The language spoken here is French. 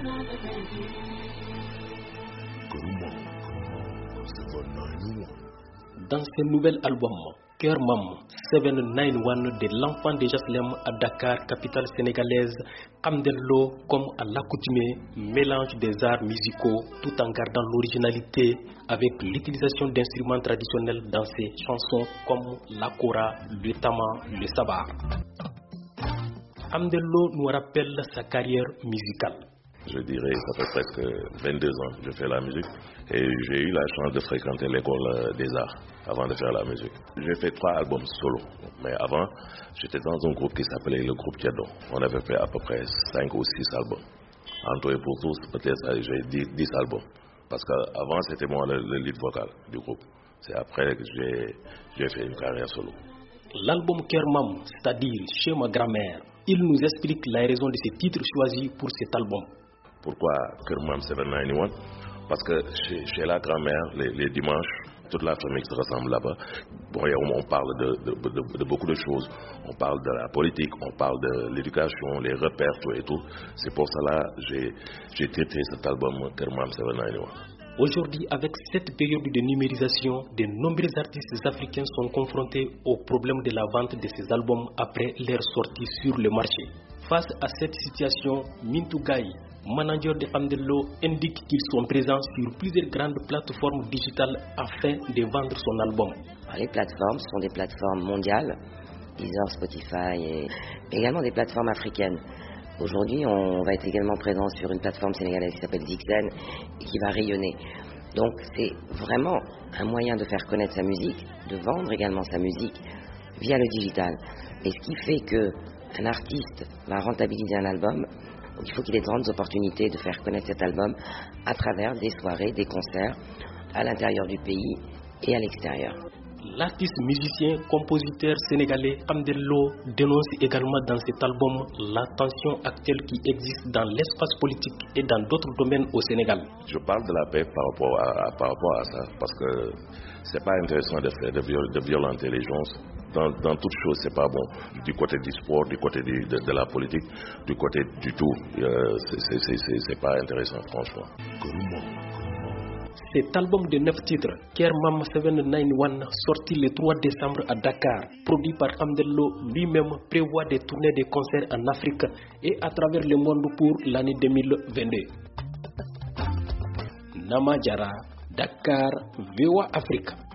Dans ce nouvel album, Cœur Mam 791 de l'enfant de Jaslem à Dakar, capitale sénégalaise, Amdello, comme à l'accoutumée, mélange des arts musicaux tout en gardant l'originalité avec l'utilisation d'instruments traditionnels dans ses chansons comme la kora, le tama, le sabar. Amdello nous rappelle sa carrière musicale. Je dirais ça fait presque 22 ans que je fais la musique et j'ai eu la chance de fréquenter l'école des arts avant de faire la musique. J'ai fait 3 albums solo, mais avant j'étais dans un groupe qui s'appelait le groupe Tiedo. On avait fait à peu près 5 ou 6 albums. En tout et pour tous, peut-être j'ai 10 albums. Parce qu'avant c'était moi le lead vocal du groupe. C'est après que j'ai fait une carrière solo. L'album Kermam, c'est-à-dire Chez ma grand-mère, il nous explique la raison de ce titre choisi pour cet album. Pourquoi Kermam 791? Parce que chez la grand-mère, les dimanches, toute la famille se rassemble là-bas. Bon, on parle de beaucoup de choses. On parle de la politique, on parle de l'éducation, les repères, tout et tout. C'est pour cela que j'ai traité cet album Kermam 791. Aujourd'hui, avec cette période de numérisation, de nombreux artistes africains sont confrontés au problème de la vente de ces albums après leur sortie sur le marché. Face à cette situation, Mintou Gaye, manager de Amdello, indique qu'ils sont présents sur plusieurs grandes plateformes digitales afin de vendre son album. Les plateformes sont des plateformes mondiales, Deezer, Spotify et également des plateformes africaines. Aujourd'hui, on va être également présent sur une plateforme sénégalaise qui s'appelle Dixen et qui va rayonner. Donc c'est vraiment un moyen de faire connaître sa musique, de vendre également sa musique via le digital. Et ce qui fait qu'un artiste va rentabiliser un album, donc il faut qu'il ait de grandes opportunités de faire connaître cet album à travers des soirées, des concerts à l'intérieur du pays et à l'extérieur. L'artiste musicien, compositeur sénégalais Amdello dénonce également dans cet album la tension actuelle qui existe dans l'espace politique et dans d'autres domaines au Sénégal. Je parle de la paix par rapport à ça, parce que c'est pas intéressant de violenter les gens. Dans toute chose, c'est pas bon. Du côté du sport, du côté de la politique, du côté du tout, c'est pas intéressant, franchement. Cet album de 9 titres, Kermam 791, sorti le 3 décembre à Dakar, produit par Amdello lui-même, prévoit des tournées de concerts en Afrique et à travers le monde pour l'année 2022. Nama Jara, Dakar, VOA Afrique.